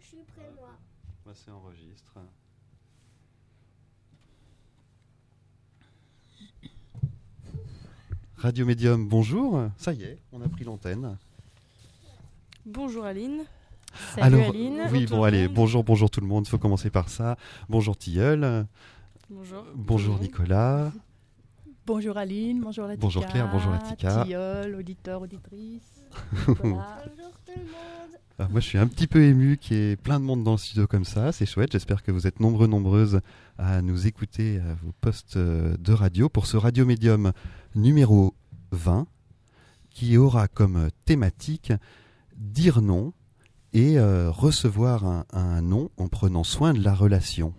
Je suis prêt, moi. Bah, c'est enregistre. Radio Médium, bonjour. Ça y est, on a pris l'antenne. Bonjour Aline. Salut Alors, Aline. oui, bon, allez, bonjour tout le monde. Il faut commencer par ça. Bonjour Tilleul. Bonjour. Bonjour Nicolas. Bonjour Aline, bonjour Latika. Bonjour Claire, bonjour Latika. Tilleul, auditeur, auditrice. Bonjour tout le monde. Alors, moi, je suis un petit peu ému qu'il y ait plein de monde dans le studio comme ça. C'est chouette. J'espère que vous êtes nombreuses à nous écouter à vos postes de radio pour ce Radio Médium numéro 20 qui aura comme thématique dire non et recevoir un non en prenant soin de la relation.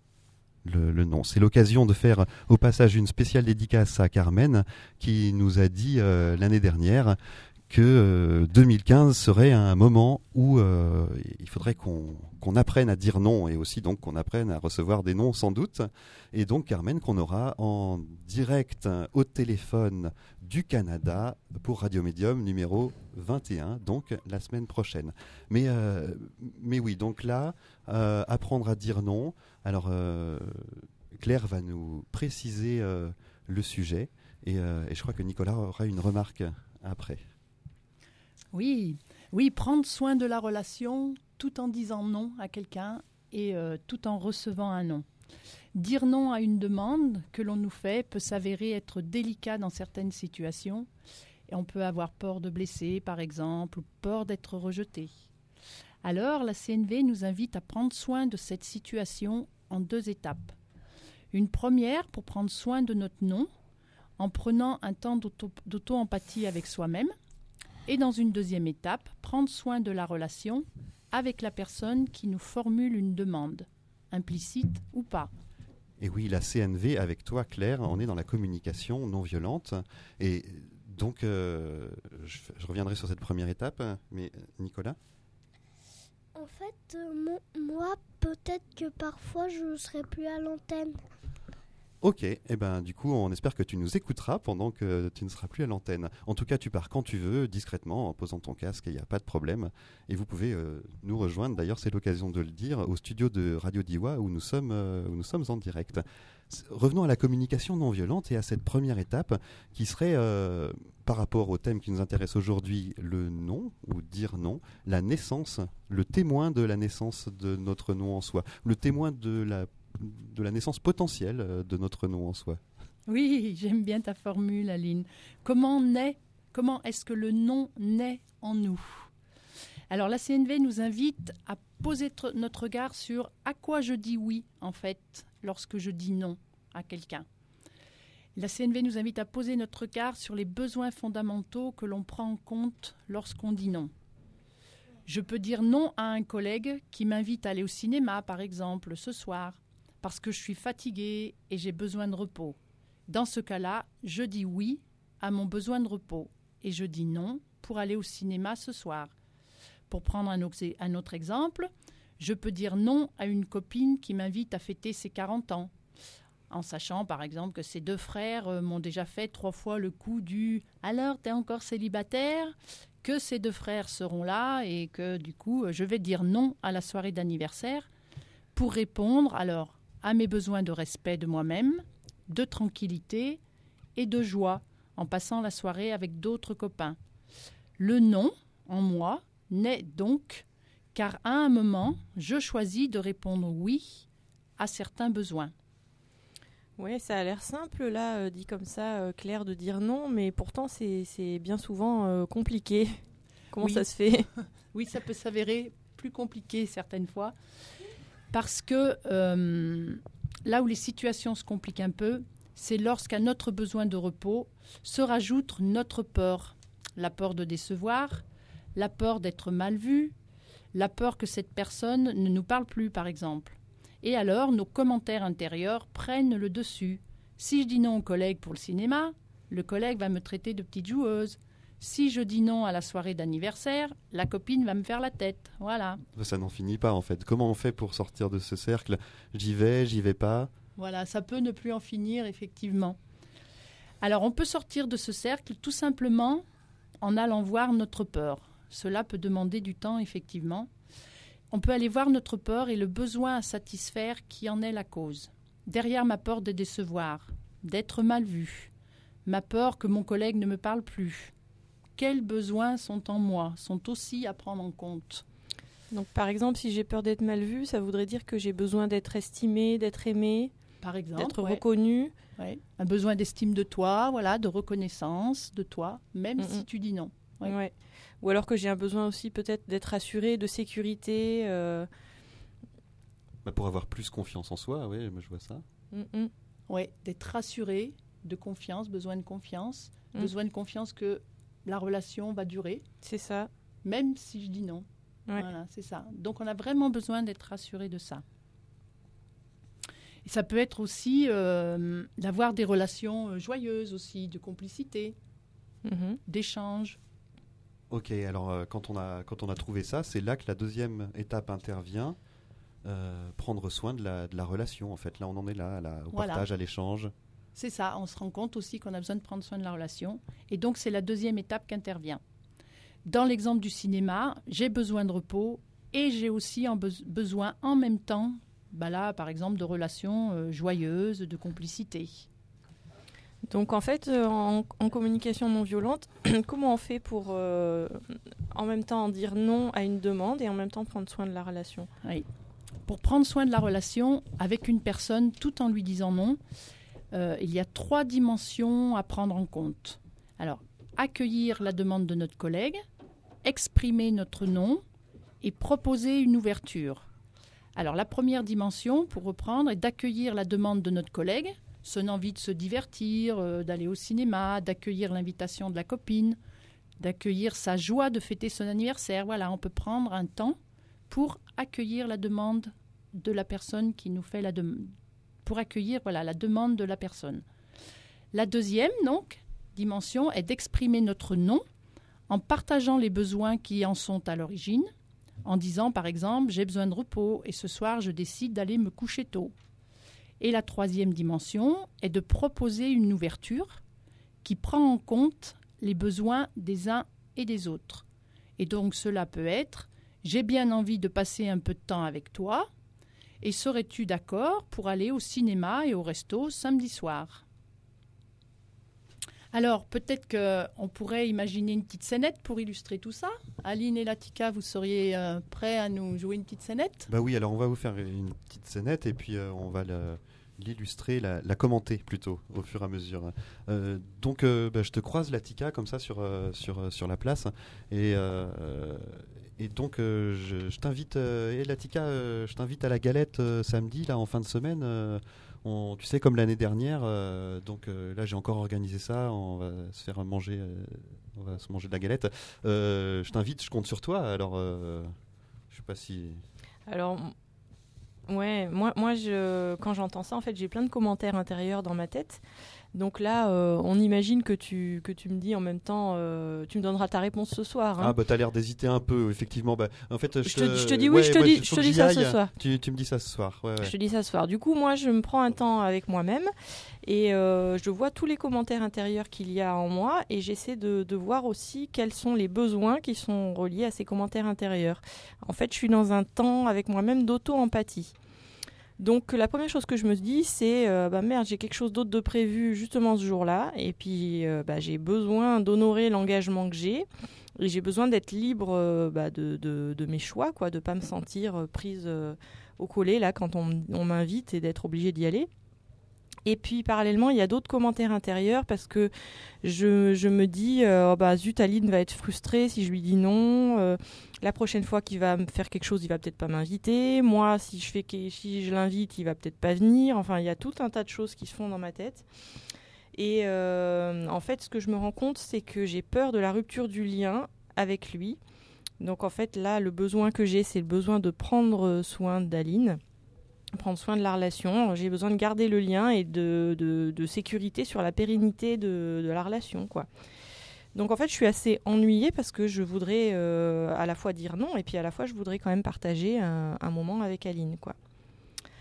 Le non. C'est l'occasion de faire au passage une spéciale dédicace à Carmen qui nous a dit l'année dernière que 2015 serait un moment où il faudrait qu'on apprenne à dire non et aussi donc qu'on apprenne à recevoir des noms sans doute. Et donc Carmen qu'on aura en direct au téléphone du Canada pour Radio Médium numéro 21, donc la semaine prochaine. Mais oui, donc là, apprendre à dire non. Alors Claire va nous préciser le sujet et je crois que Nicolas aura une remarque après. Oui, prendre soin de la relation tout en disant non à quelqu'un et tout en recevant un non. Dire non à une demande que l'on nous fait peut s'avérer être délicat dans certaines situations et on peut avoir peur de blesser, par exemple, ou peur d'être rejeté. Alors, la CNV nous invite à prendre soin de cette situation en 2 étapes. Une première pour prendre soin de notre non en prenant un temps d'auto-empathie avec soi-même. Et dans une 2e étape, prendre soin de la relation avec la personne qui nous formule une demande, implicite ou pas. Et oui, la CNV, avec toi Claire, on est dans la communication non violente. Et donc, je reviendrai sur cette première étape, mais Nicolas ? En fait, moi, peut-être que parfois, je ne serai plus à l'antenne. Ok, et ben du coup on espère que tu nous écouteras pendant que tu ne seras plus à l'antenne. En tout cas tu pars quand tu veux, discrètement, en posant ton casque, il n'y a pas de problème. Et vous pouvez nous rejoindre, d'ailleurs c'est l'occasion de le dire, au studio de Radio Diois où nous sommes en direct. Revenons à la communication non violente et à cette première étape qui serait, par rapport au thème qui nous intéresse aujourd'hui, le non ou dire non, la naissance, le témoin de la naissance de notre non en soi, le témoin de la naissance potentielle de notre non en soi. Oui, j'aime bien ta formule, Aline. Comment est-ce que le non naît en nous ? Alors, la CNV nous invite à poser notre regard sur à quoi je dis oui, en fait, lorsque je dis non à quelqu'un. La CNV nous invite à poser notre regard sur les besoins fondamentaux que l'on prend en compte lorsqu'on dit non. Je peux dire non à un collègue qui m'invite à aller au cinéma, par exemple, ce soir, parce que je suis fatiguée et j'ai besoin de repos. Dans ce cas-là, je dis oui à mon besoin de repos et je dis non pour aller au cinéma ce soir. Pour prendre un autre exemple, je peux dire non à une copine qui m'invite à fêter ses 40 ans, en sachant par exemple que ses 2 frères m'ont déjà fait 3 fois le coup du « alors, t'es encore célibataire ?» que ces 2 frères seront là et que du coup, je vais dire non à la soirée d'anniversaire pour répondre alors à mes besoins de respect de moi-même, de tranquillité et de joie en passant la soirée avec d'autres copains. Le non, en moi, naît donc car à un moment, je choisis de répondre oui à certains besoins. Oui, ça a l'air simple là, dit comme ça, Claire, de dire non, mais pourtant c'est bien souvent compliqué. Comment ça se fait ? Oui, ça peut s'avérer plus compliqué certaines fois. Parce que là où les situations se compliquent un peu, c'est lorsqu'à notre besoin de repos se rajoute notre peur. La peur de décevoir, la peur d'être mal vu, la peur que cette personne ne nous parle plus, par exemple. Et alors, nos commentaires intérieurs prennent le dessus. Si je dis non au collègue pour le cinéma, le collègue va me traiter de petite joueuse. Si je dis non à la soirée d'anniversaire, la copine va me faire la tête. Voilà. Ça n'en finit pas en fait. Comment on fait pour sortir de ce cercle ? J'y vais pas ? Voilà, ça peut ne plus en finir, effectivement. Alors, on peut sortir de ce cercle tout simplement en allant voir notre peur. Cela peut demander du temps, effectivement. on peut aller voir notre peur et le besoin à satisfaire qui en est la cause. Derrière ma peur de décevoir, d'être mal vu, ma peur que mon collègue ne me parle plus, quels besoins sont en moi, sont aussi à prendre en compte. Donc par exemple, si j'ai peur d'être mal vue, ça voudrait dire que j'ai besoin d'être estimée, d'être aimée, Par exemple, d'être reconnue. Ouais. Un besoin d'estime de toi, voilà, de reconnaissance de toi, même si tu dis non. Ouais. Ouais. Ou alors que j'ai un besoin aussi peut-être d'être rassurée, de sécurité. Pour avoir plus confiance en soi, oui, moi je vois ça. Ouais, d'être rassuré, de confiance, besoin de confiance que la relation va durer, C'est ça. même si je dis non. Ouais. Voilà, c'est ça. Donc on a vraiment besoin d'être rassuré de ça. Et ça peut être aussi d'avoir des relations joyeuses aussi, de complicité, d'échange. Ok, alors quand on a trouvé ça, c'est là que la deuxième étape intervient, prendre soin de la relation en fait. Là on en est là, au Voilà. partage, à l'échange. C'est ça, on se rend compte aussi qu'on a besoin de prendre soin de la relation. Et donc, c'est la deuxième étape qui intervient. Dans l'exemple du cinéma, j'ai besoin de repos et j'ai aussi besoin en même temps, là, par exemple, de relations joyeuses, de complicité. Donc en fait, en communication non violente, comment on fait pour en même temps dire non à une demande et en même temps prendre soin de la relation ? Oui. Pour prendre soin de la relation avec une personne tout en lui disant non, il y a 3 dimensions à prendre en compte. Alors, accueillir la demande de notre collègue, exprimer notre non et proposer une ouverture. Alors, la première dimension, pour reprendre, est d'accueillir la demande de notre collègue, son envie de se divertir, d'aller au cinéma, d'accueillir l'invitation de la copine, d'accueillir sa joie de fêter son anniversaire. Voilà, on peut prendre un temps pour accueillir la demande de la personne qui nous fait la demande. Pour accueillir la demande de la personne. La deuxième dimension est d'exprimer notre non en partageant les besoins qui en sont à l'origine, en disant par exemple « j'ai besoin de repos et ce soir je décide d'aller me coucher tôt ». Et la troisième dimension est de proposer une ouverture qui prend en compte les besoins des uns et des autres. Et donc cela peut être « j'ai bien envie de passer un peu de temps avec toi ». Et serais-tu d'accord pour aller au cinéma et au resto samedi soir ? Alors, peut-être qu'on pourrait imaginer une petite scénette pour illustrer tout ça. Aline et Latika, vous seriez prêts à nous jouer une petite scénette ? Bah oui, alors on va vous faire une petite scénette et puis on va l'illustrer, la commenter plutôt au fur et à mesure. Donc je te croise Latika comme ça sur la place et donc je t'invite, Latika, je t'invite à la galette samedi là en fin de semaine. Tu sais, comme l'année dernière, donc là j'ai encore organisé ça. On va se faire manger, on va se manger de la galette. Je t'invite, je compte sur toi. Alors, je sais pas si. Alors, ouais, moi quand j'entends ça, en fait, j'ai plein de commentaires intérieurs dans ma tête. Donc là, on imagine que tu me dis en même temps, tu me donneras ta réponse ce soir. Hein. Ah bah t'as l'air d'hésiter un peu, effectivement. Bah, en fait, je te dis oui, je te dis ça ce soir. Tu me dis ça ce soir. Ouais. Je te dis ça ce soir. Du coup, moi, je me prends un temps avec moi-même et je vois tous les commentaires intérieurs qu'il y a en moi et j'essaie de voir aussi quels sont les besoins qui sont reliés à ces commentaires intérieurs. En fait, je suis dans un temps avec moi-même d'auto-empathie. Donc la première chose que je me dis, c'est merde, j'ai quelque chose d'autre de prévu justement ce jour-là et puis j'ai besoin d'honorer l'engagement que j'ai et j'ai besoin d'être libre de mes choix, quoi, de pas me sentir prise au collet là quand on m'invite et d'être obligée d'y aller. Et puis parallèlement, il y a d'autres commentaires intérieurs parce que je me dis zut, Aline va être frustrée si je lui dis non. La prochaine fois qu'il va me faire quelque chose, il va peut-être pas m'inviter. Moi, si je l'invite, il va peut-être pas venir. Enfin, il y a tout un tas de choses qui se font dans ma tête. Et en fait, ce que je me rends compte, c'est que j'ai peur de la rupture du lien avec lui. Donc en fait, là, le besoin que j'ai, c'est le besoin de prendre soin d'Aline. Prendre soin de la relation, j'ai besoin de garder le lien et de sécurité sur la pérennité de la relation, quoi. Donc en fait, je suis assez ennuyée parce que je voudrais à la fois dire non et puis à la fois je voudrais quand même partager un moment avec Aline, quoi.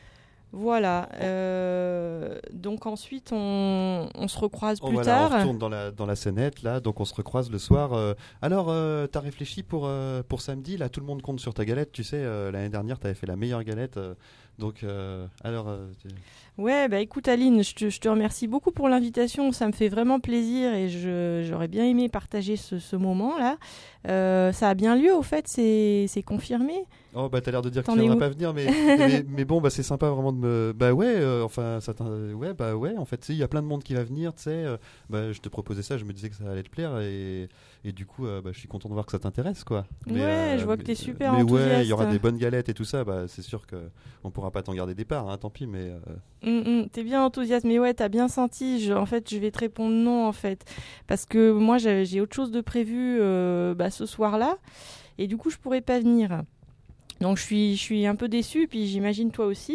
Voilà. Donc ensuite, on se recroise plus Voilà, tard. on retourne dans la scénette, là, donc on se recroise le soir. Alors, t'as réfléchi pour samedi, là, tout le monde compte sur ta galette, tu sais, l'année dernière, t'avais fait la meilleure galette, Ouais, bah écoute Aline, je te remercie beaucoup pour l'invitation, ça me fait vraiment plaisir et j'aurais bien aimé partager ce moment-là. Ça a bien lieu au fait, c'est confirmé. Oh bah t'as l'air de dire que T'en tu es viendras où pas venir, mais bon bah c'est sympa vraiment de me... Bah ouais, ouais, en fait il y a plein de monde qui va venir, tu sais, je te proposais ça, je me disais que ça allait te plaire et du coup je suis content de voir que ça t'intéresse quoi. Ouais, je vois que t'es super mais enthousiaste. ouais, il y aura des bonnes galettes et tout ça, bah c'est sûr qu'on pourra pas t'en garder des parts, hein, tant pis, mais... T'es bien enthousiaste, mais ouais, t'as bien senti. En fait, je vais te répondre non, en fait, parce que moi, j'ai autre chose de prévu ce soir-là, et du coup, je pourrais pas venir. Donc, je suis un peu déçue, puis j'imagine toi aussi.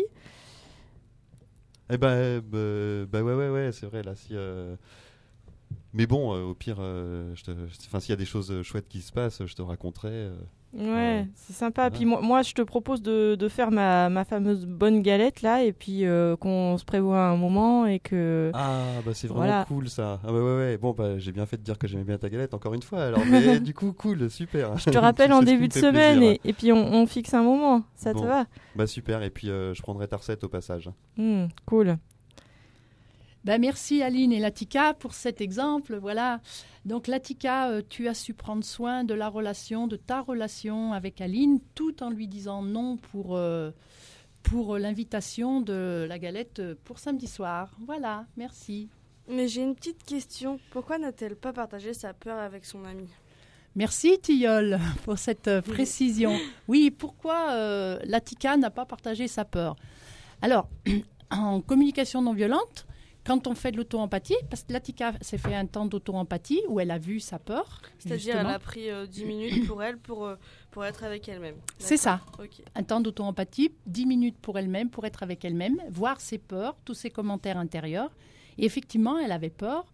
Eh ouais, c'est vrai là. Si, mais bon, au pire, s'il y a des choses chouettes qui se passent, je te raconterai. Ouais, c'est sympa. Ouais. Puis moi, je te propose de faire ma fameuse bonne galette là, et puis qu'on se prévoit un moment et que. Ah, bah c'est vraiment Voilà. cool ça. Ah, ouais. Bon, bah j'ai bien fait de dire que j'aimais bien ta galette encore une fois. Alors, mais du coup, cool, super. Je te rappelle en début de semaine, et puis on fixe un moment. Ça Bon. te va? Bah super. Et puis je prendrai ta recette au passage. Cool. Ben, merci Aline et Latika pour cet exemple. Voilà. Donc Latika, tu as su prendre soin de ta relation avec Aline, tout en lui disant non pour l'invitation de la galette pour samedi soir. Voilà, merci. Mais j'ai une petite question. Pourquoi n'a-t-elle pas partagé sa peur avec son amie? Merci Tilleul pour cette précision. Oui, pourquoi Latika n'a pas partagé sa peur? Alors, en communication non violente, quand on fait de l'auto-empathie, parce que Latika s'est fait un temps d'auto-empathie où elle a vu sa peur. C'est-à-dire justement. elle a pris 10 minutes pour elle, pour être avec elle-même. C'est ça. Ok. Un temps d'auto-empathie, 10 minutes pour elle-même, pour être avec elle-même, voir ses peurs, tous ses commentaires intérieurs. Et effectivement, elle avait peur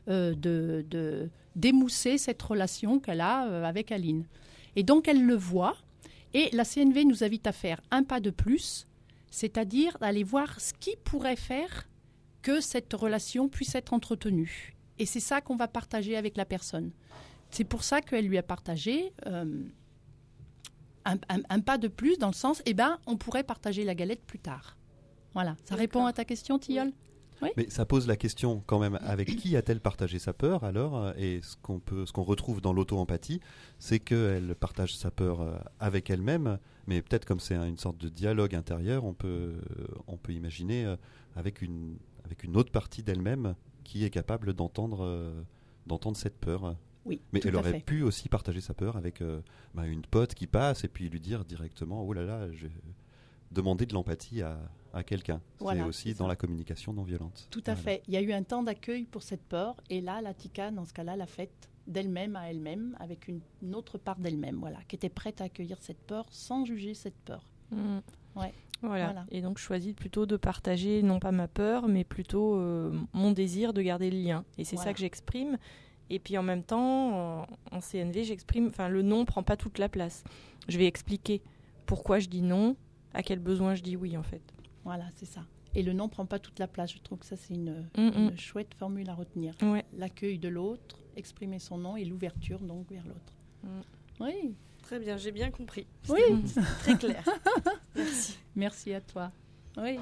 d'émousser cette relation qu'elle a avec Aline. Et donc, elle le voit. Et la CNV nous invite à faire un pas de plus, c'est-à-dire d'aller voir ce qui pourrait faire que cette relation puisse être entretenue. Et c'est ça qu'on va partager avec la personne. C'est pour ça qu'elle lui a partagé un pas de plus dans le sens, on pourrait partager la galette plus tard. Voilà, ça répond à ta question, Tilleul? Oui. Mais ça pose la question quand même, avec qui a-t-elle partagé sa peur alors? Et ce qu'on retrouve dans l'auto-empathie, c'est qu'elle partage sa peur avec elle-même, mais peut-être comme c'est une sorte de dialogue intérieur, on peut imaginer avec une autre partie d'elle-même qui est capable d'entendre cette peur. Oui, mais tout elle à aurait fait. pu aussi partager sa peur avec une pote qui passe et puis lui dire directement « Oh là là, je vais demander de l'empathie à quelqu'un ». Voilà, c'est aussi c'est dans ça. la communication non violente. Tout à fait. Il y a eu un temps d'accueil pour cette peur, et là, Latika, dans ce cas-là, l'a faite d'elle-même à elle-même, avec une autre part d'elle-même, voilà, qui était prête à accueillir cette peur sans juger cette peur. Ouais. Voilà. Et donc, je choisis plutôt de partager, non pas ma peur, mais plutôt mon désir de garder le lien. Et c'est ça que j'exprime. Et puis, en même temps, en CNV, j'exprime... Enfin, le non prend pas toute la place. Je vais expliquer pourquoi je dis non, à quel besoin je dis oui, en fait. Voilà, c'est ça. Et le non prend pas toute la place. Je trouve que ça, c'est une chouette formule à retenir. Ouais. L'accueil de l'autre, exprimer son non et l'ouverture, donc, vers l'autre. Oui. Très bien, j'ai bien compris. Oui. Très clair. Merci. Merci à toi. Oui.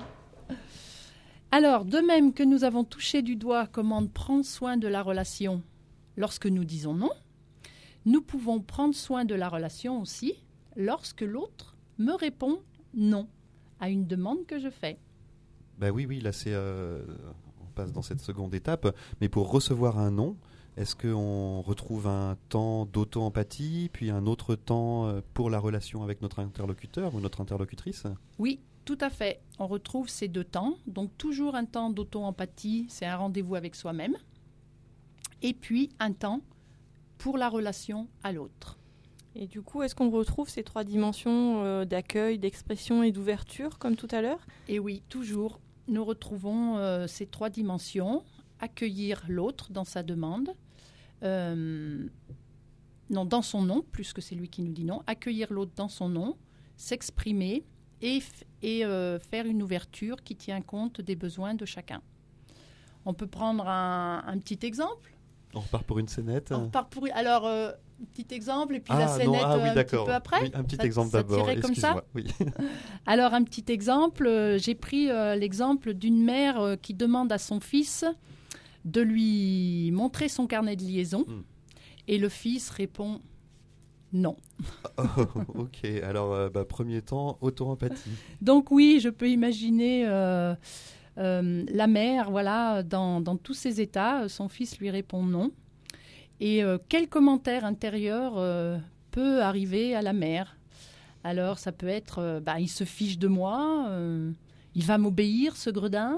Alors, de même que nous avons touché du doigt comment prendre soin de la relation lorsque nous disons non, nous pouvons prendre soin de la relation aussi lorsque l'autre me répond non à une demande que je fais. Ben oui, là c'est on passe dans cette seconde étape, mais pour recevoir un non, est-ce qu'on retrouve un temps d'auto-empathie, puis un autre temps pour la relation avec notre interlocuteur ou notre interlocutrice? Oui, tout à fait. On retrouve ces deux temps. Donc toujours un temps d'auto-empathie, c'est un rendez-vous avec soi-même. Et puis un temps pour la relation à l'autre. Et du coup, est-ce qu'on retrouve ces trois dimensions d'accueil, d'expression et d'ouverture, comme tout à l'heure? Et oui, toujours. Nous retrouvons ces trois dimensions. Accueillir l'autre dans sa demande. Non, dans son nom, plus que c'est lui qui nous dit non. Accueillir l'autre dans son nom, s'exprimer et faire une ouverture qui tient compte des besoins de chacun. On peut prendre un petit exemple. On repart pour une scénette. Alors, petit exemple, et puis la scénette un petit peu après. Oui, un petit exemple d'abord. Comme ça. Oui. Alors, un petit exemple. J'ai pris l'exemple d'une mère qui demande à son fils de lui montrer son carnet de liaison. Et le fils répond non. Ok, alors premier temps, auto-empathie. Donc oui, je peux imaginer la mère, voilà, dans tous ses états, son fils lui répond non. Et quel commentaire intérieur peut arriver à la mère? Alors ça peut être, il se fiche de moi, il va m'obéir ce gredin.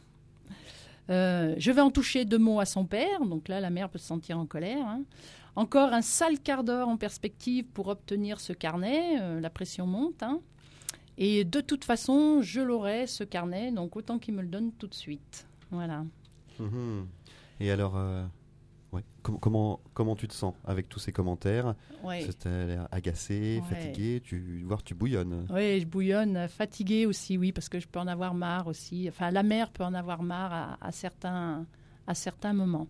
Je vais en toucher 2 mots à son père, donc là la mère peut se sentir en colère. Hein. Encore un sale quart d'heure en perspective pour obtenir ce carnet, la pression monte. Hein. Et de toute façon, je l'aurai ce carnet, donc autant qu'il me le donne tout de suite. Voilà. Et alors, comment tu te sens avec tous ces commentaires? Tu as l'air agacé, fatigué, tu bouillonnes. Oui, je bouillonne, fatiguée aussi, oui, parce que je peux en avoir marre aussi. Enfin, la mère peut en avoir marre à certains moments.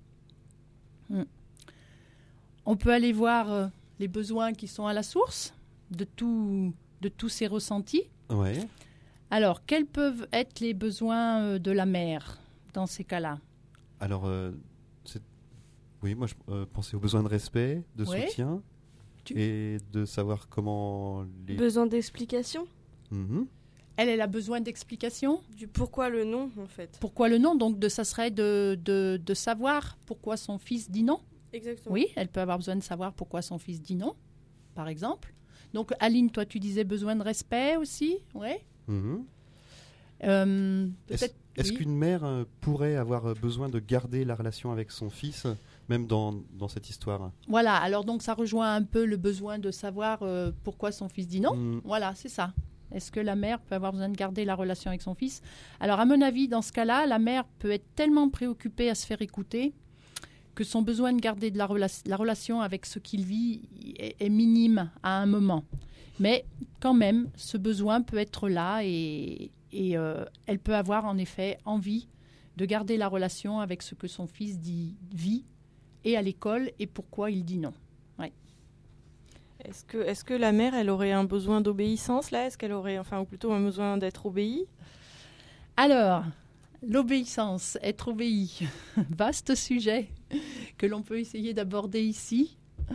On peut aller voir les besoins qui sont à la source de tous ces ressentis. Ouais. Alors, quels peuvent être les besoins de la mère dans ces cas-là? Alors, moi je pensais aux besoins de respect, de soutien et de savoir comment les... Besoin d'explication. Elle a besoin d'explication. Du pourquoi le non, en fait. Pourquoi le non? Donc, ça serait de savoir pourquoi son fils dit non. Exactement. Oui, elle peut avoir besoin de savoir pourquoi son fils dit non, par exemple. Donc, Aline, toi, tu disais besoin de respect aussi, oui. Est-ce qu'une mère pourrait avoir besoin de garder la relation avec son fils, même dans cette histoire? Voilà, alors donc ça rejoint un peu le besoin de savoir pourquoi son fils dit non. Voilà, c'est ça. Est-ce que la mère peut avoir besoin de garder la relation avec son fils? Alors, à mon avis, dans ce cas-là, la mère peut être tellement préoccupée à se faire écouter que son besoin de garder la relation avec ce qu'il vit est minime à un moment. Mais quand même, ce besoin peut être là et elle peut avoir en effet envie de garder la relation avec ce que son fils vit et à l'école et pourquoi il dit non. Ouais. Est-ce que la mère, elle aurait un besoin d'obéissance là? Est-ce qu'elle aurait, ou plutôt un besoin d'être obéie? Alors, l'obéissance, être obéi, vaste sujet que l'on peut essayer d'aborder ici.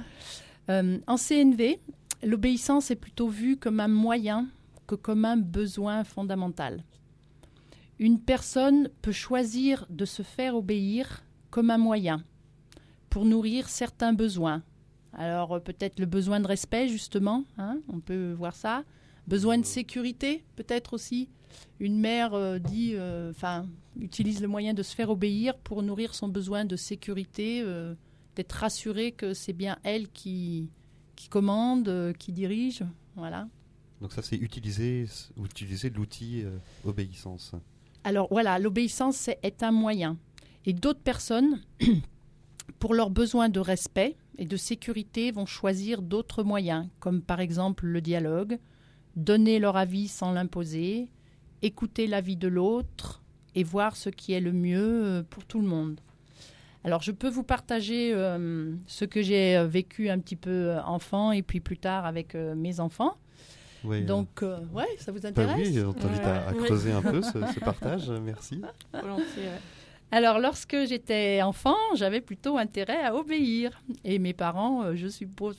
En CNV, l'obéissance est plutôt vue comme un moyen que comme un besoin fondamental. Une personne peut choisir de se faire obéir comme un moyen pour nourrir certains besoins. Alors peut-être le besoin de respect justement, hein, on peut voir ça. Besoin de sécurité peut-être aussi. Une mère utilise le moyen de se faire obéir pour nourrir son besoin de sécurité, d'être rassurée que c'est bien elle qui commande, qui dirige. Voilà. Donc ça, c'est utiliser l'outil obéissance. Alors voilà, l'obéissance est un moyen. Et d'autres personnes, pour leurs besoins de respect et de sécurité, vont choisir d'autres moyens, comme par exemple le dialogue, donner leur avis sans l'imposer, écouter l'avis de l'autre et voir ce qui est le mieux pour tout le monde. Alors, je peux vous partager ce que j'ai vécu un petit peu enfant et puis plus tard avec mes enfants. Oui, donc, ça vous intéresse? Oui, on t'invite à creuser un peu ce partage. Merci. Volontiers, Alors, lorsque j'étais enfant, j'avais plutôt intérêt à obéir. Et mes parents, je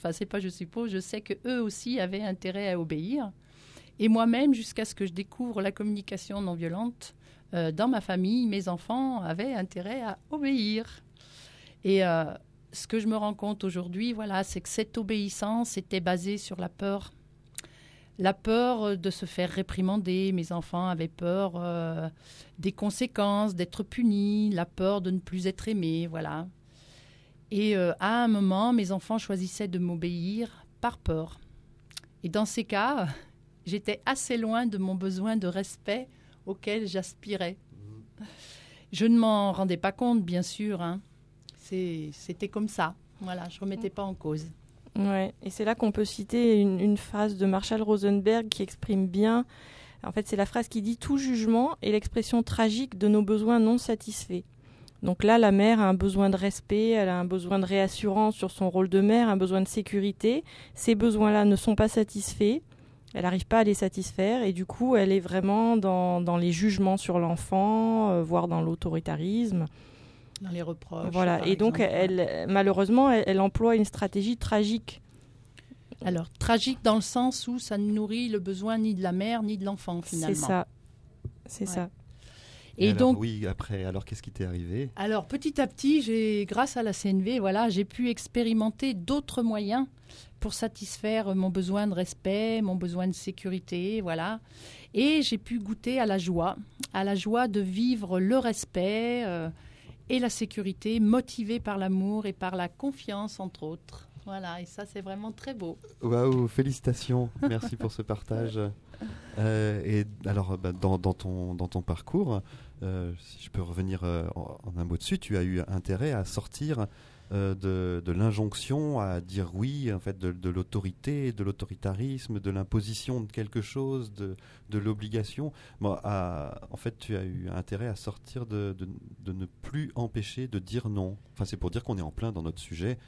sais qu'eux aussi avaient intérêt à obéir. Et moi-même, jusqu'à ce que je découvre la communication non violente, dans ma famille, mes enfants avaient intérêt à obéir. Et ce que je me rends compte aujourd'hui, c'est que cette obéissance était basée sur la peur. La peur de se faire réprimander. Mes enfants avaient peur des conséquences, d'être punis, la peur de ne plus être aimés, voilà. Et à un moment, mes enfants choisissaient de m'obéir par peur. Et dans ces cas, j'étais assez loin de mon besoin de respect auquel j'aspirais. Je ne m'en rendais pas compte, bien sûr. Hein. C'était comme ça. Voilà, je ne remettais pas en cause. Ouais. Et c'est là qu'on peut citer une phrase de Marshall Rosenberg qui exprime bien En fait, c'est la phrase qui dit « Tout jugement est l'expression tragique de nos besoins non satisfaits ». Donc là, la mère a un besoin de respect, elle a un besoin de réassurance sur son rôle de mère, un besoin de sécurité. Ces besoins-là ne sont pas satisfaits, elle n'arrive pas à les satisfaire et du coup, elle est vraiment dans les jugements sur l'enfant, voire dans l'autoritarisme. Dans les reproches. Voilà, et donc malheureusement, elle emploie une stratégie tragique. Alors, tragique dans le sens où ça ne nourrit le besoin ni de la mère ni de l'enfant, finalement. C'est ça. Et alors, donc, oui, après, alors qu'est-ce qui t'est arrivé ? Alors, petit à petit, grâce à la CNV, j'ai pu expérimenter d'autres moyens pour satisfaire mon besoin de respect, mon besoin de sécurité, voilà. Et j'ai pu goûter à la joie de vivre le respect et la sécurité, motivée par l'amour et par la confiance, entre autres. Voilà, et ça, c'est vraiment très beau. Waouh, félicitations, merci pour ce partage. Et alors, dans ton parcours, si je peux revenir en un mot dessus, tu as eu intérêt à sortir de l'injonction à dire oui, en fait, de l'autorité, de l'autoritarisme, de l'imposition de quelque chose, de l'obligation. En fait, tu as eu intérêt à sortir de ne plus empêcher de dire non. Enfin, c'est pour dire qu'on est en plein dans notre sujet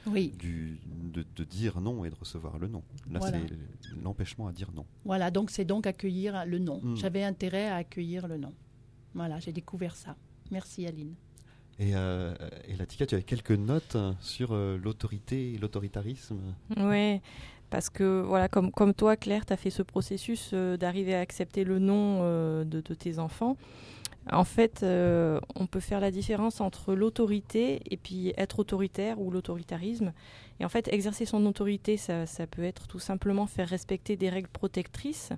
de dire non et de recevoir le non. Là, voilà. C'est l'empêchement à dire non. Voilà, donc c'est donc accueillir le non. J'avais intérêt à accueillir le non. Voilà, j'ai découvert ça. Merci Aline. Et Latika, tu avais quelques notes sur l'autorité et l'autoritarisme ? Oui, parce que voilà, comme toi, Claire, tu as fait ce processus d'arriver à accepter le non de tes enfants. En fait, on peut faire la différence entre l'autorité et puis être autoritaire ou l'autoritarisme. Et en fait, exercer son autorité, ça peut être tout simplement faire respecter des règles protectrices.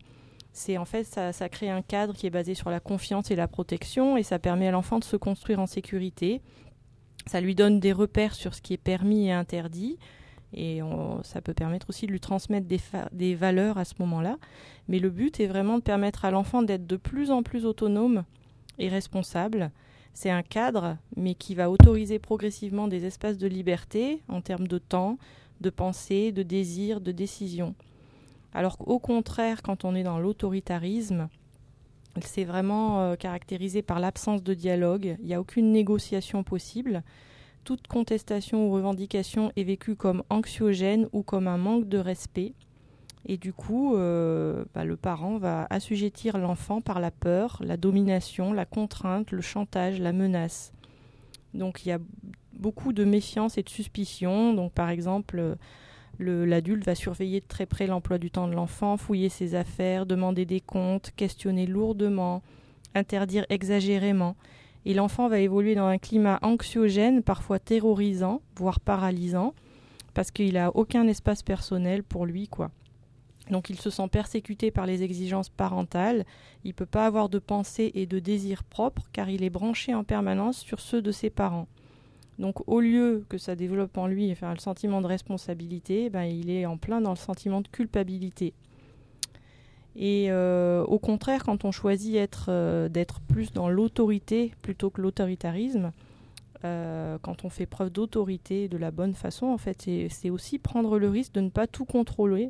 Ça crée un cadre qui est basé sur la confiance et la protection et ça permet à l'enfant de se construire en sécurité. Ça lui donne des repères sur ce qui est permis et interdit et ça peut permettre aussi de lui transmettre des valeurs à ce moment-là. Mais le but est vraiment de permettre à l'enfant d'être de plus en plus autonome et responsable. C'est un cadre, mais qui va autoriser progressivement des espaces de liberté en termes de temps, de pensée, de désir, de décision. Alors qu'au contraire, quand on est dans l'autoritarisme, c'est vraiment caractérisé par l'absence de dialogue. Il n'y a aucune négociation possible. Toute contestation ou revendication est vécue comme anxiogène ou comme un manque de respect. Et du coup, le parent va assujettir l'enfant par la peur, la domination, la contrainte, le chantage, la menace. Donc il y a beaucoup de méfiance et de suspicion. Donc par exemple, l'adulte va surveiller de très près l'emploi du temps de l'enfant, fouiller ses affaires, demander des comptes, questionner lourdement, interdire exagérément. Et l'enfant va évoluer dans un climat anxiogène, parfois terrorisant, voire paralysant, parce qu'il n'a aucun espace personnel pour lui, quoi. Donc il se sent persécuté par les exigences parentales, il ne peut pas avoir de pensée et de désir propre car il est branché en permanence sur ceux de ses parents. Donc au lieu que ça développe en lui le sentiment de responsabilité, il est en plein dans le sentiment de culpabilité. Et au contraire, quand on choisit d'être plus dans l'autorité plutôt que l'autoritarisme, quand on fait preuve d'autorité de la bonne façon, en fait, c'est aussi prendre le risque de ne pas tout contrôler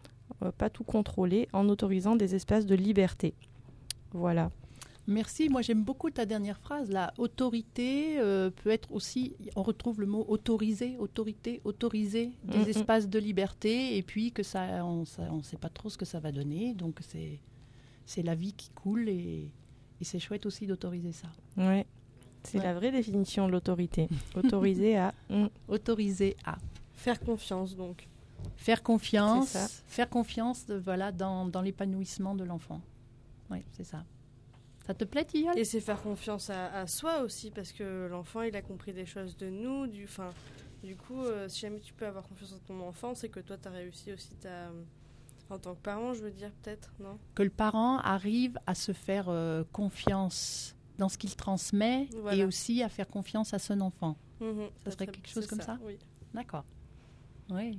en autorisant des espaces de liberté. Voilà. Merci, moi j'aime beaucoup ta dernière phrase. La autorité peut être aussi, on retrouve le mot autoriser, autoriser des espaces de liberté et puis que on ne sait pas trop ce que ça va donner. Donc c'est la vie qui coule et c'est chouette aussi d'autoriser ça. Ouais, c'est la vraie définition de l'autorité. Autoriser à... Autoriser à. Faire confiance donc. Faire confiance dans l'épanouissement de l'enfant. Oui, c'est ça. Ça te plaît, Tilleul ? Et c'est faire confiance à soi aussi, parce que l'enfant, il a compris des choses de nous. Du coup, si jamais tu peux avoir confiance en ton enfant, c'est que toi, tu as réussi aussi en tant que parent, je veux dire, peut-être, non ? Que le parent arrive à se faire confiance dans ce qu'il transmet et aussi à faire confiance à son enfant. Ça serait quelque chose comme ça ? Oui. D'accord. Oui.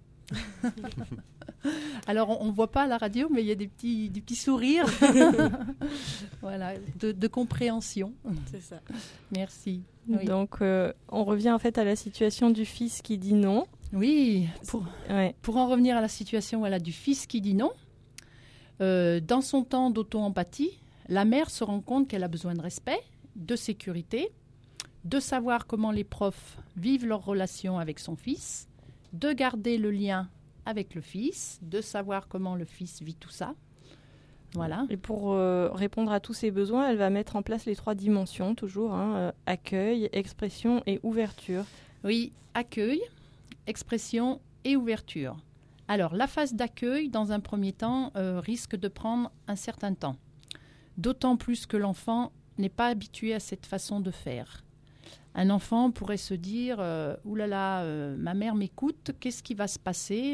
Alors, on ne voit pas à la radio, mais il y a des petits sourires voilà, de compréhension. C'est ça. Merci. Oui. Donc, on revient en fait à la situation du fils qui dit non. Oui, pour en revenir à la situation du fils qui dit non, Dans son temps d'auto-empathie, la mère se rend compte qu'elle a besoin de respect, de sécurité, de savoir comment les profs vivent leur relation avec son fils, de garder le lien avec le fils, de savoir comment le fils vit tout ça. Voilà. Et pour répondre à tous ces besoins, elle va mettre en place les 3 dimensions, toujours, accueil, expression et ouverture. Oui, accueil, expression et ouverture. Alors, la phase d'accueil, dans un premier temps, risque de prendre un certain temps. D'autant plus que l'enfant n'est pas habitué à cette façon de faire. Un enfant pourrait se dire « Ouh là là, ma mère m'écoute, qu'est-ce qui va se passer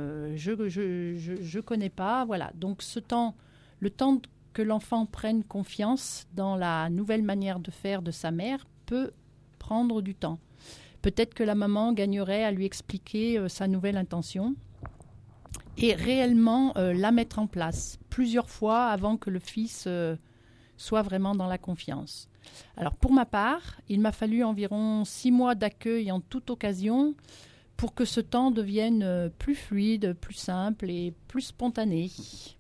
je connais pas. » Voilà. Donc, le temps que l'enfant prenne confiance dans la nouvelle manière de faire de sa mère peut prendre du temps. Peut-être que la maman gagnerait à lui expliquer sa nouvelle intention et réellement la mettre en place plusieurs fois avant que le fils soit vraiment dans la confiance. Alors pour ma part, il m'a fallu environ 6 mois d'accueil en toute occasion pour que ce temps devienne plus fluide, plus simple et plus spontané.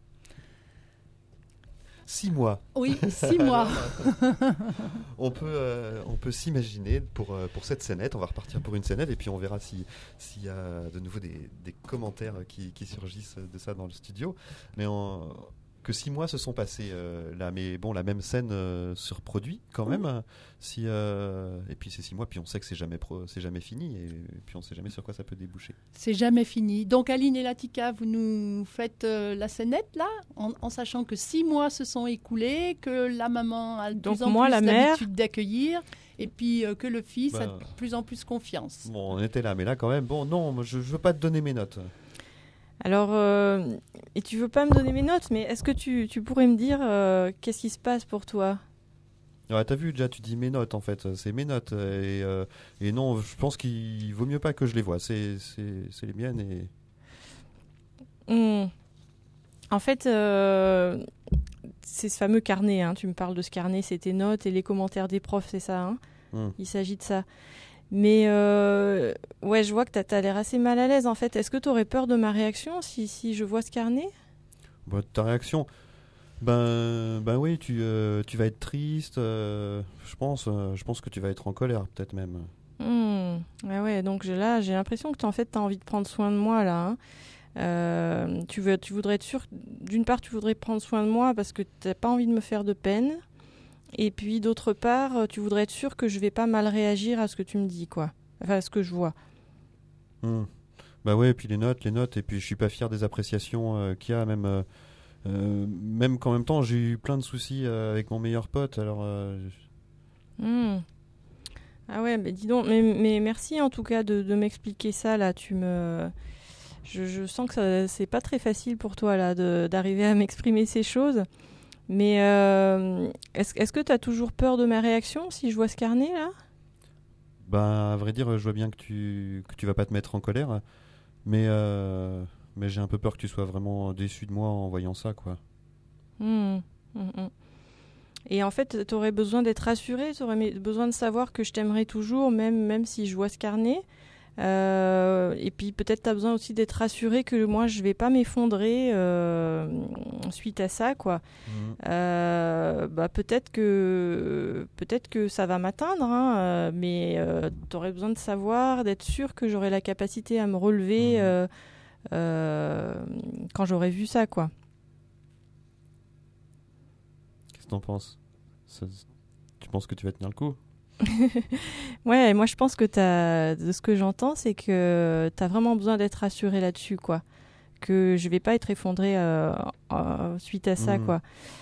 6 mois. Oui, 6 mois. On peut s'imaginer pour cette scénette, on va repartir pour une scénette et puis on verra s'il y a de nouveau des commentaires qui surgissent de ça dans le studio. Mais que 6 mois se sont passés là, mais bon, la même scène se reproduit quand même. Et puis c'est 6 mois, puis on sait que c'est jamais fini, et puis on sait jamais sur quoi ça peut déboucher. C'est jamais fini. Donc Aline et Latika, vous nous faites la scénette là, en sachant que 6 mois se sont écoulés, que la maman a de plus en plus l'habitude d'accueillir, et puis que le fils a de plus en plus confiance. Bon, on était là, mais là quand même, bon, non, je veux pas te donner mes notes. Alors, et tu veux pas me donner mes notes, mais est-ce que tu pourrais me dire qu'est-ce qui se passe pour toi ? Ouais, t'as vu, déjà, tu dis mes notes, en fait. C'est mes notes. Et non, je pense qu'il vaut mieux pas que je les vois. C'est les miennes. En fait, c'est ce fameux carnet. Hein. Tu me parles de ce carnet, c'est tes notes et les commentaires des profs, c'est ça, hein. Il s'agit de ça. Mais ouais, je vois que t'as l'air assez mal à l'aise, en fait. Est-ce que t'aurais peur de ma réaction si je vois ce carnet ? Bah, ta réaction, ben oui, tu vas être triste. Je pense que tu vas être en colère, peut-être même. Ouais, donc là, j'ai l'impression que t'as envie de prendre soin de moi, là. Hein. Tu voudrais être sûr, d'une part, tu voudrais prendre soin de moi parce que t'as pas envie de me faire de peine. Et puis, d'autre part, tu voudrais être sûr que je vais pas mal réagir à ce que tu me dis, quoi. Enfin, à ce que je vois. Bah ouais, et puis les notes, et puis je suis pas fier des appréciations qu'il y a, même qu'en même temps, j'ai eu plein de soucis avec mon meilleur pote, alors... Ah ouais, mais dis donc, mais merci en tout cas de m'expliquer ça, là, je sens que c'est pas très facile pour toi, là, d'arriver à m'exprimer ces choses. Mais est-ce que tu as toujours peur de ma réaction si je vois ce carnet là ? Bah, à vrai dire, je vois bien que tu vas pas te mettre en colère, mais j'ai un peu peur que tu sois vraiment déçu de moi en voyant ça, quoi. Et en fait, tu aurais besoin d'être rassurée, tu aurais besoin de savoir que je t'aimerais toujours, même si je vois ce carnet. Et puis peut-être tu as besoin aussi d'être rassuré que moi je vais pas m'effondrer suite à ça, quoi. Peut-être que ça va m'atteindre, hein, mais tu aurais besoin de savoir, d'être sûr que j'aurai la capacité à me relever quand j'aurai vu ça, quoi. Qu'est-ce que t'en penses ? Tu penses que tu vas tenir le coup ? Ouais, moi je pense que de ce que j'entends, c'est que tu as vraiment besoin d'être rassuré là-dessus, quoi. Que je vais pas être effondrée suite à ça, quoi.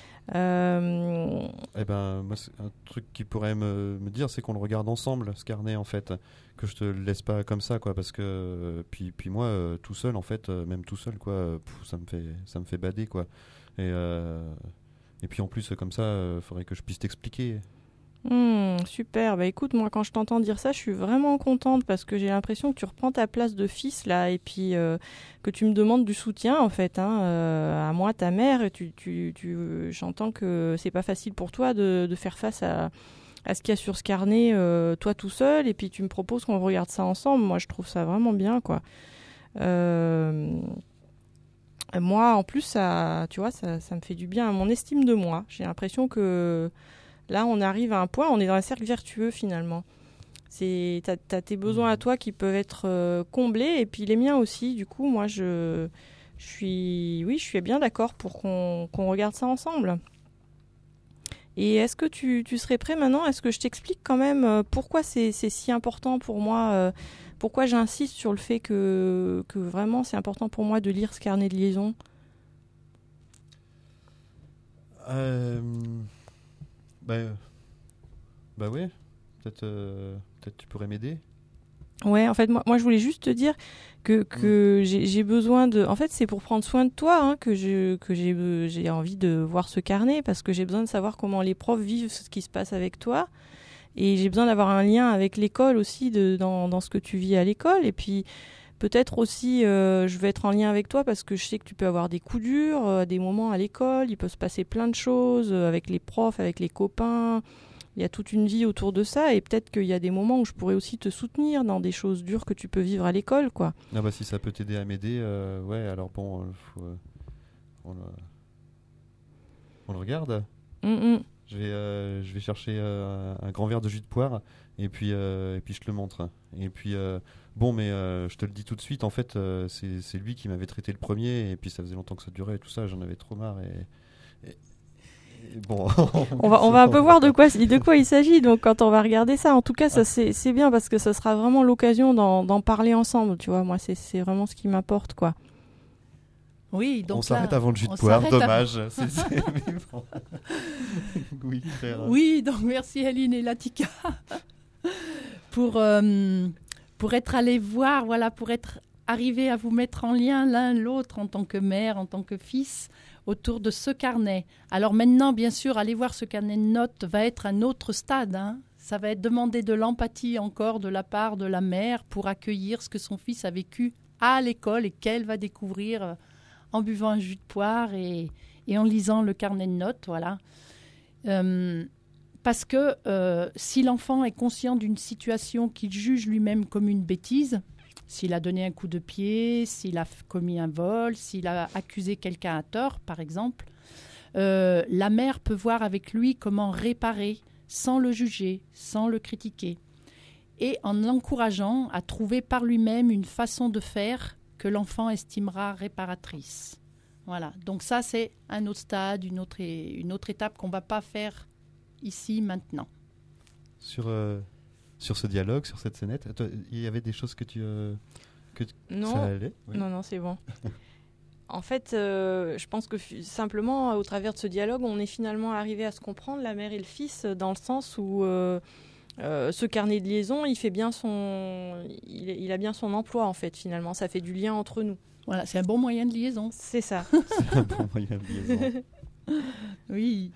Eh ben, moi, c'est un truc qui pourrait me dire, c'est qu'on le regarde ensemble, ce carnet, en fait. Que je te le laisse pas comme ça, quoi, parce que puis moi, tout seul, en fait, même tout seul, quoi, ça me fait bader, quoi. Et puis en plus, comme ça, faudrait que je puisse t'expliquer. Super, bah écoute, moi quand je t'entends dire ça, je suis vraiment contente parce que j'ai l'impression que tu reprends ta place de fils là et puis que tu me demandes du soutien en fait, hein, à moi, ta mère, et j'entends que c'est pas facile pour toi de faire face à ce qu'il y a sur ce carnet, toi tout seul, et puis tu me proposes qu'on regarde ça ensemble. Moi je trouve ça vraiment bien, quoi. moi, en plus, ça me fait du bien à mon estime de moi. J'ai l'impression que là, on arrive à un point, on est dans un cercle vertueux finalement. T'as tes besoins à toi qui peuvent être comblés, et puis les miens aussi. Du coup, moi, je suis bien d'accord pour qu'on regarde ça ensemble. Et est-ce que tu serais prêt maintenant? Est-ce que je t'explique quand même pourquoi c'est si important pour moi, pourquoi j'insiste sur le fait que vraiment c'est important pour moi de lire ce carnet de liaison? Bah ouais, peut-être tu pourrais m'aider. Ouais, en fait, moi je voulais juste te dire que j'ai besoin de... En fait, c'est pour prendre soin de toi que j'ai envie de voir ce carnet, parce que j'ai besoin de savoir comment les profs vivent ce qui se passe avec toi. Et j'ai besoin d'avoir un lien avec l'école aussi, dans ce que tu vis à l'école. Et puis, peut-être aussi, je vais être en lien avec toi parce que je sais que tu peux avoir des coups durs, des moments à l'école. Il peut se passer plein de choses avec les profs, avec les copains. Il y a toute une vie autour de ça, et peut-être qu'il y a des moments où je pourrais aussi te soutenir dans des choses dures que tu peux vivre à l'école, quoi. Ah bah si ça peut t'aider à m'aider, ouais, alors bon, on le regarde. Je vais chercher un grand verre de jus de poire, et puis je te le montre. Et puis bon, mais je te le dis tout de suite, en fait, c'est lui qui m'avait traité le premier, et puis ça faisait longtemps que ça durait et tout ça, j'en avais trop marre. Et bon, on va un peu voir de quoi il s'agit, donc quand on va regarder ça. En tout cas, ça c'est bien, parce que ça sera vraiment l'occasion d'en parler ensemble, tu vois. Moi, c'est vraiment ce qui m'importe, quoi. Oui, donc on s'arrête avant le jus de poire, dommage. Bon. Oui, Claire. Oui, donc merci Aline et Latika pour être allés voir, voilà, pour être arrivés à vous mettre en lien l'un l'autre en tant que mère, en tant que fils, autour de ce carnet. Alors maintenant, bien sûr, aller voir ce carnet de notes va être un autre stade. Ça va être demander de l'empathie encore de la part de la mère pour accueillir ce que son fils a vécu à l'école et qu'elle va découvrir en buvant un jus de poire et en lisant le carnet de notes. Voilà. Parce que si l'enfant est conscient d'une situation qu'il juge lui-même comme une bêtise, s'il a donné un coup de pied, s'il a commis un vol, s'il a accusé quelqu'un à tort, par exemple, la mère peut voir avec lui comment réparer sans le juger, sans le critiquer, et en l'encourageant à trouver par lui-même une façon de faire que l'enfant estimera réparatrice. Voilà. Donc ça, c'est un autre stade, une autre étape qu'on ne va pas faire ici, maintenant. Sur ce dialogue, sur cette scénette, il y avait des choses que non. Ça allait? Oui. Non, c'est bon. En fait, je pense que simplement, au travers de ce dialogue, on est finalement arrivé à se comprendre, la mère et le fils, dans le sens où ce carnet de liaison, il a bien son emploi, en fait, finalement. Ça fait du lien entre nous. Voilà, c'est un bon moyen de liaison. C'est ça. C'est un bon moyen de liaison. Oui.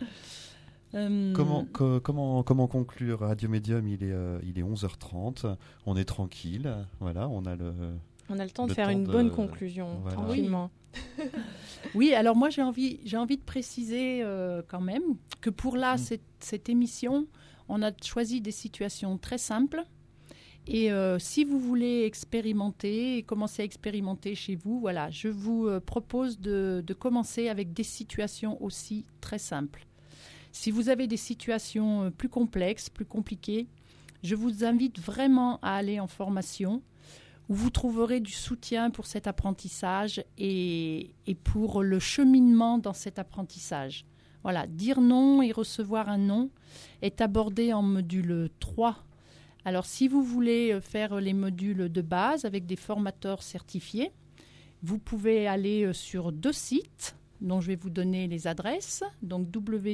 Comment conclure Radio Médium? Il est 11h30, on est tranquille, voilà, on a le temps de faire une bonne conclusion, voilà. Tranquillement. Oui, alors moi j'ai envie de préciser quand même que pour cette émission, on a choisi des situations très simples. Et si vous voulez expérimenter et commencer à expérimenter chez vous, voilà, je vous propose de commencer avec des situations aussi très simples. Si vous avez des situations plus complexes, plus compliquées, je vous invite vraiment à aller en formation où vous trouverez du soutien pour cet apprentissage et pour le cheminement dans cet apprentissage. Voilà, dire non et recevoir un non est abordé en module 3. Alors, si vous voulez faire les modules de base avec des formateurs certifiés, vous pouvez aller sur 2 sites dont je vais vous donner les adresses. Donc,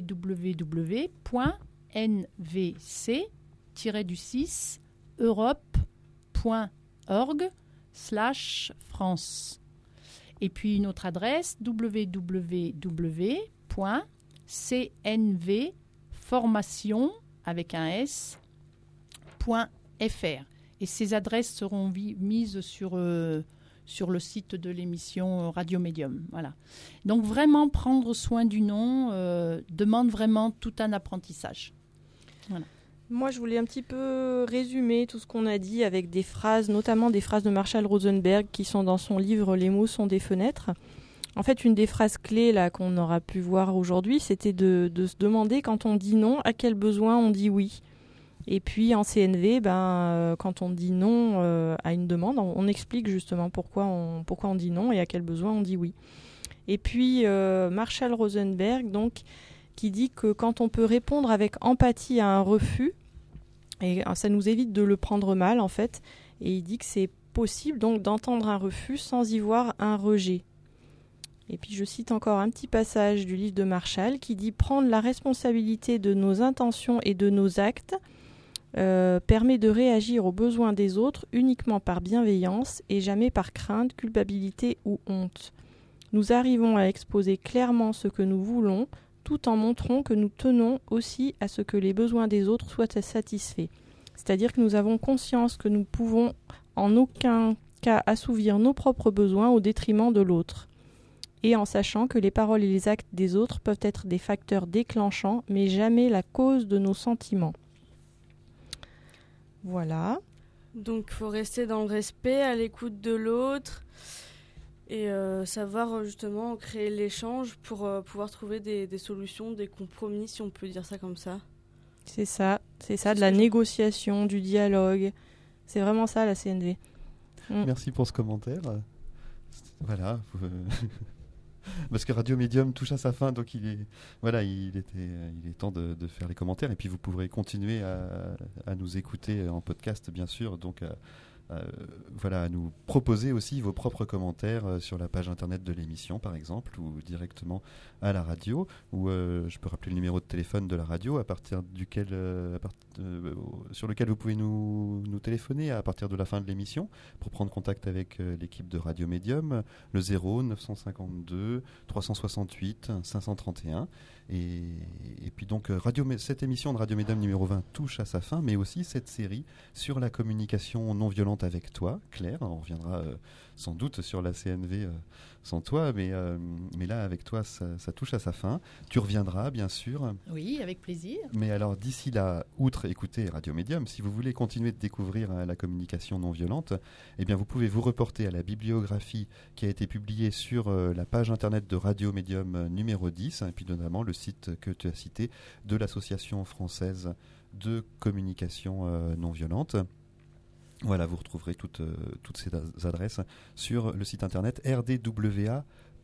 www.nvc-europe.org/France. Et puis, une autre adresse, www.cnvformation avec un S.fr. Et ces adresses seront mises sur le site de l'émission Radio Médium. Voilà. Donc vraiment prendre soin du nom demande vraiment tout un apprentissage. Voilà. Moi, je voulais un petit peu résumer tout ce qu'on a dit avec des phrases, notamment des phrases de Marshall Rosenberg qui sont dans son livre « Les mots sont des fenêtres ». En fait, une des phrases clés là qu'on aura pu voir aujourd'hui, c'était de se demander quand on dit non, à quel besoin on dit oui. Et puis en CNV, quand on dit non à une demande, on explique justement pourquoi on dit non et à quel besoin on dit oui. Et puis Marshall Rosenberg, donc, qui dit que quand on peut répondre avec empathie à un refus, et ça nous évite de le prendre mal en fait, et il dit que c'est possible donc d'entendre un refus sans y voir un rejet. Et puis je cite encore un petit passage du livre de Marshall qui dit « Prendre la responsabilité de nos intentions et de nos actes permet de réagir aux besoins des autres uniquement par bienveillance et jamais par crainte, culpabilité ou honte. Nous arrivons à exposer clairement ce que nous voulons tout en montrant que nous tenons aussi à ce que les besoins des autres soient satisfaits. C'est-à-dire que nous avons conscience que nous pouvons en aucun cas assouvir nos propres besoins au détriment de l'autre. Et en sachant que les paroles et les actes des autres peuvent être des facteurs déclenchants, mais jamais la cause de nos sentiments. » Voilà. Donc il faut rester dans le respect, à l'écoute de l'autre et savoir justement créer l'échange pour pouvoir trouver des solutions, des compromis, si on peut dire ça comme ça. C'est ça, de la négociation, du dialogue. C'est vraiment ça la CNV. Merci pour ce commentaire. Voilà. Parce que Radio Médium touche à sa fin, donc il est temps de faire les commentaires. Et puis vous pourrez continuer à nous écouter en podcast, bien sûr. Donc à nous proposer aussi vos propres commentaires sur la page internet de l'émission, par exemple, ou directement à la radio. Ou je peux rappeler le numéro de téléphone de la radio à partir duquel, sur lequel vous pouvez nous téléphoner à partir de la fin de l'émission pour prendre contact avec l'équipe de Radio Médium, le 0 952 368 531. Et puis donc cette émission de Radio Médium numéro 20 touche à sa fin, mais aussi cette série sur la communication non violente avec toi, Claire. On reviendra sans doute sur la CNV sans toi, mais là avec toi ça touche à sa fin. Tu reviendras bien sûr. Oui, avec plaisir. Mais alors d'ici là, outre écouter Radio Médium, si vous voulez continuer de découvrir la communication non violente, eh bien vous pouvez vous reporter à la bibliographie qui a été publiée sur la page internet de Radio Médium numéro 10, et puis notamment le site que tu as cité de l'Association française de communication non violente. Voilà, vous retrouverez toutes ces adresses sur le site internet rdwa.fr.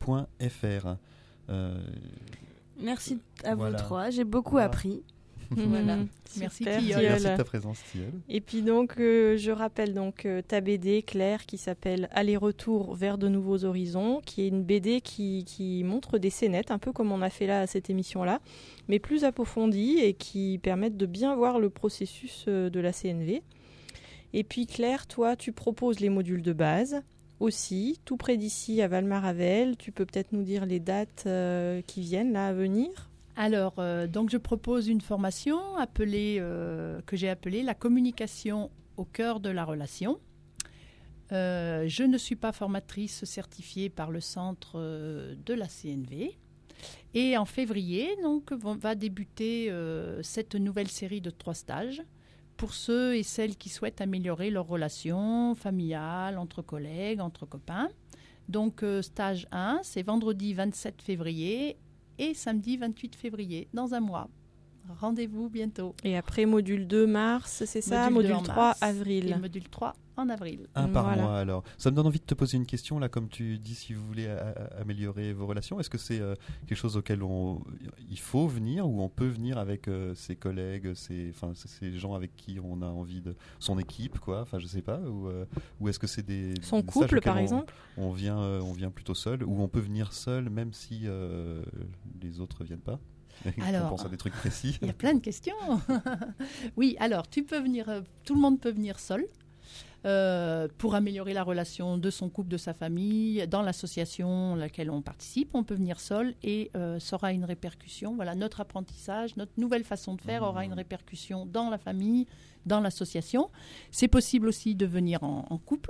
Merci à vous trois, j'ai beaucoup appris. Voilà. Merci Tilleul. Merci de ta présence, Tilleul. Et puis donc, je rappelle donc ta BD, Claire, qui s'appelle Aller-retour vers de nouveaux horizons, qui est une BD qui montre des scénettes, un peu comme on a fait là à cette émission-là, mais plus approfondies et qui permettent de bien voir le processus de la CNV. Et puis Claire, toi, tu proposes les modules de base aussi, tout près d'ici à Valmaravel. Tu peux peut-être nous dire les dates qui viennent là à venir ? Alors, donc je propose une formation que j'ai appelée la communication au cœur de la relation. Je ne suis pas formatrice certifiée par le centre de la CNV. Et en février, donc, va débuter cette nouvelle série de 3 stages pour ceux et celles qui souhaitent améliorer leurs relations familiales, entre collègues, entre copains. Donc, stage 1, c'est vendredi 27 février et samedi 28 février, dans un mois. Rendez-vous bientôt. Et après, module 2 mars, c'est ça ? Module 3 avril. Et module 3 en avril. Un par mois alors. Ça me donne envie de te poser une question, là, comme tu dis, si vous voulez améliorer vos relations. Est-ce que c'est quelque chose auquel il faut venir ou on peut venir avec ses collègues, ces gens avec qui on a envie de... son équipe, quoi. Enfin, je sais pas. Ou est-ce que c'est son couple, par exemple on vient plutôt seul, ou on peut venir seul même si les autres viennent pas? Alors, on pense à des trucs précis. Il y a plein de questions. Oui, alors tu peux venir, tout le monde peut venir seul pour améliorer la relation de son couple, de sa famille, dans l'association à laquelle on participe. On peut venir seul et ça aura une répercussion. Voilà, notre apprentissage, notre nouvelle façon de faire aura une répercussion dans la famille, dans l'association. C'est possible aussi de venir en couple.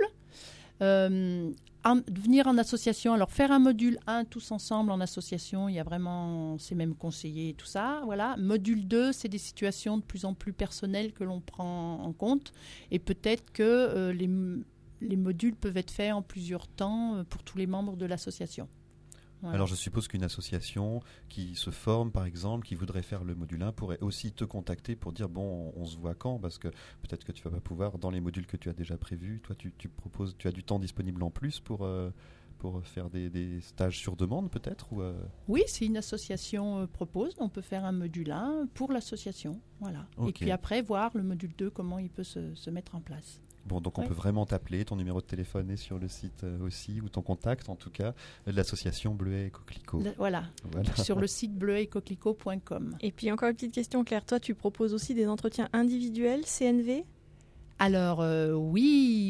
Venir en association, alors faire un module 1 tous ensemble en association, il y a vraiment, c'est même conseillé et tout ça, voilà. Module 2, c'est des situations de plus en plus personnelles que l'on prend en compte et peut-être que les modules peuvent être faits en plusieurs temps pour tous les membres de l'association. Voilà. Alors je suppose qu'une association qui se forme, par exemple, qui voudrait faire le module 1, pourrait aussi te contacter pour dire bon, on se voit quand, parce que peut-être que tu vas pas pouvoir, dans les modules que tu as déjà prévus, toi tu proposes, tu as du temps disponible en plus pour faire des stages sur demande peut-être ou Oui, si une association propose, on peut faire un module 1 pour l'association. Voilà. Ok. Et puis après, voir le module 2, comment il peut se mettre en place. Bon, donc on Ouais. peut vraiment t'appeler, ton numéro de téléphone est sur le site aussi, ou ton contact en tout cas, de l'association Bleuet et Coquelicot. Voilà, Voilà. sur le site bleuetcoquelicot.com. Et puis encore une petite question, Claire. Toi, tu proposes aussi des entretiens individuels, CNV? Alors, oui.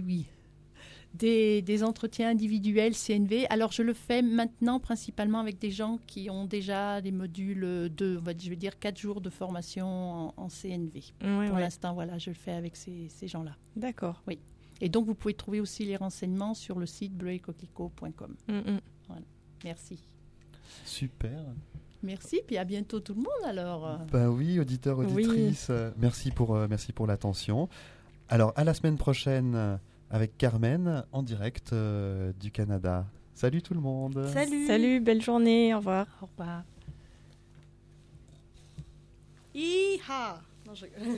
Des entretiens individuels CNV. Alors, je le fais maintenant principalement avec des gens qui ont déjà des modules de, je vais dire, 4 jours de formation en CNV. Ouais, Pour ouais. l'instant, voilà, je le fais avec ces gens-là. D'accord. Et donc, vous pouvez trouver aussi les renseignements sur le site bleuetcoquelicot.com. Merci. Super. Merci, puis à bientôt tout le monde alors. Ben oui, auditeurs, auditrices, merci pour l'attention. Alors, à la semaine prochaine avec Carmen en direct du Canada. Salut tout le monde. Salut, belle journée, au revoir. Au revoir. Hi-ha! Non, je rigole.